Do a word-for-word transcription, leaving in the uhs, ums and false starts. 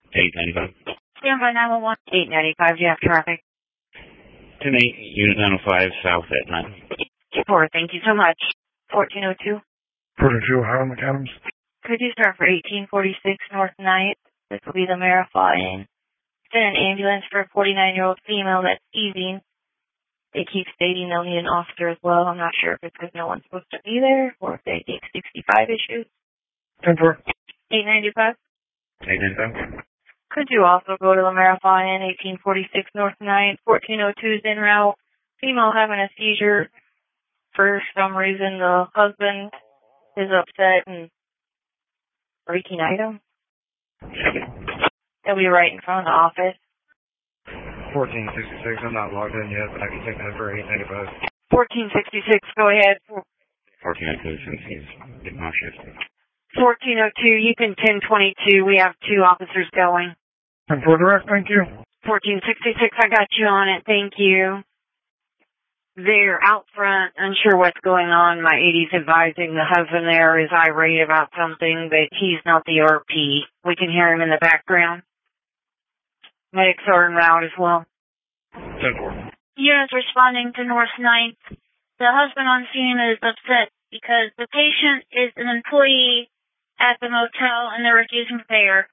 eight ninety-five. Stand by nine one one. eight ninety-five, do you have traffic? ten eight, Unit nine oh five, south at nine. Four, thank you so much. fourteen oh two. fourteen oh two, Ohio McAdams. Could you start for eighteen forty-six North Ninth? This will be the Marathon Inn. Send an ambulance for a forty-nine-year-old female that's easing. They keep stating they'll need an officer as well. I'm not sure if it's because no one's supposed to be there or if they take sixty-five issues. ten four. eight ninety-five. eight ninety-five. Could you also go to the Marathon Inn, eighteen forty-six North Ninth, fourteen oh two is en route. Female having a seizure. For some reason, the husband is upset and breaking items. They'll be right in front of the office. fourteen sixty-six, I'm not logged in yet, but I can take that for eight ninety-five. fourteen sixty-six, go ahead. fourteen oh two, since he's getting off shift. fourteen oh two, you can ten twenty-two. We have two officers going. ten four direct, thank you. fourteen sixty-six, I got you on it. Thank you. They're out front, unsure what's going on. My A D's advising the husband there is irate about something, but he's not the R P. We can hear him in the background. Medics are en route as well. ten four. Units responding to North Ninth. The husband on scene is upset because the patient is an employee at the motel and they're refusing to pay her.